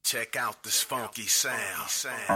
Check out this funky sound.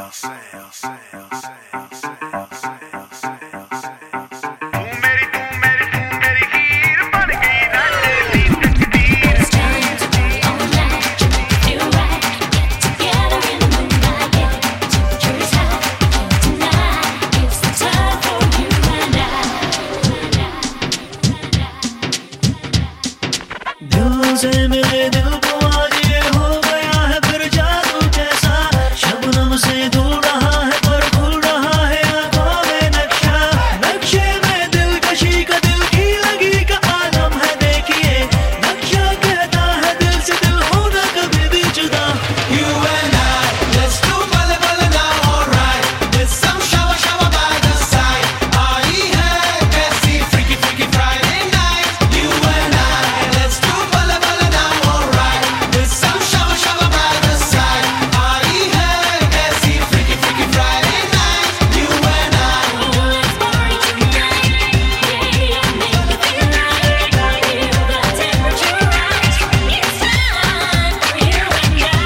से मिले दिल को आज ये हो गया है फिर जादू जैसा शबनम से दूर रहा है पर भूल रहा है आंखों में नक्शा नक्शे में दिलकशी का दिल की लगी का आलम है देखिए नक्शा कहता है दिल से दिल होना कभी भी जुदा You and I, let's do bale bale now, alright. With some shower shower by the side. Aayi hai kaisi freaky freaky Friday night. You and I, let's do bale bale now, alright. With some shower shower by the side. Aayi hai kaisi freaky freaky Friday night. You and I. Let's party tonight, yeah, make it feel right. Feel the temperature rise. It's time for you and I.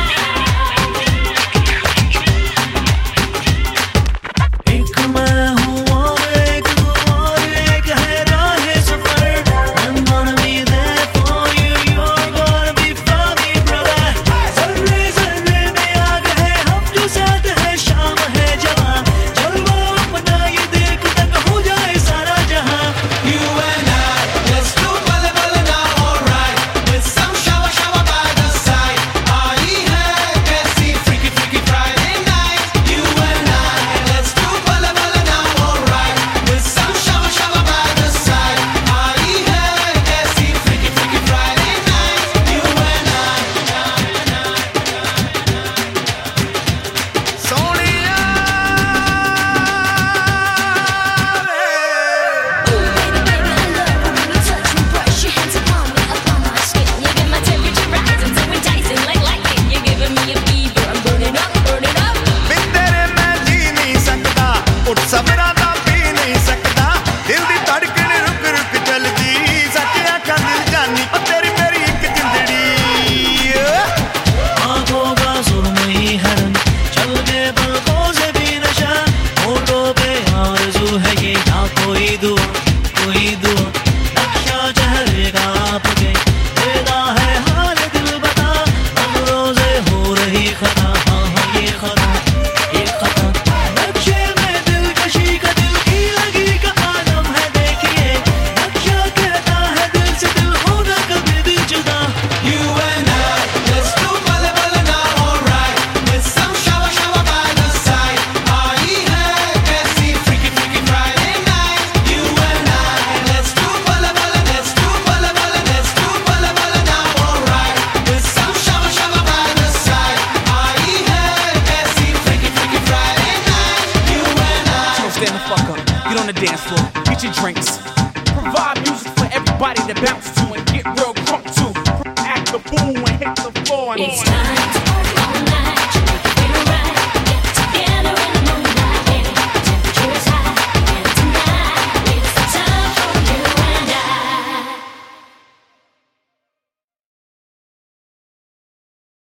एक मैं हूँ और एक तू और एक है राह सफर I'm gonna be there for you you're gonna be for me brother ज़र्रे ज़र्रे में आग है हम जो साथ है शाम है जवां जलवा अपना ये देख तक हो जाए सारा जहां You and I, let's do bale bale now, alright. With some shower shower by the side. Aayi hai kaisi freaky freaky Friday night. You and I, let's do bale bale now, alright. With some shower shower by the side. Aayi hai kaisi freaky freaky Friday night. You and I. तेरे मैं जी नहीं सकता उठ सवेरा दा P नहीं सकता दिल दी धड़कन रुक रुक चलदी सच आखां दिल जानी ओ तेरी मेरी एक जिंदड़ी आँखों का सुरमई है रंग चल के पलकों से भी नशा होठों पे आरज़ू है ये ना कोई दुआ नक्शा चेहरे का आपके तेरा है हाल दिल बता नजरों से हो रही खता हाँ ये खता नक्शे में दिलकशी का दिल की लगी का आलम है देखिए नक्शा कहता है दिल से दिल होना कभी भी जुदा You and I, let's do bale bale now, alright. With some shower shower by the side. Aayi hai kaisi freaky freaky Friday night. You and I, let's do bale bale, let's do bale bale, let's do bale bale now, alright. With some shower shower by the side. Aayi hai kaisi freaky freaky Friday night. You and I. So stand the fuck up, get on the dance floor, get your drinks. Provide music for everybody to bounce to and get real crunk to. Act the fool and hit the floor and It's time to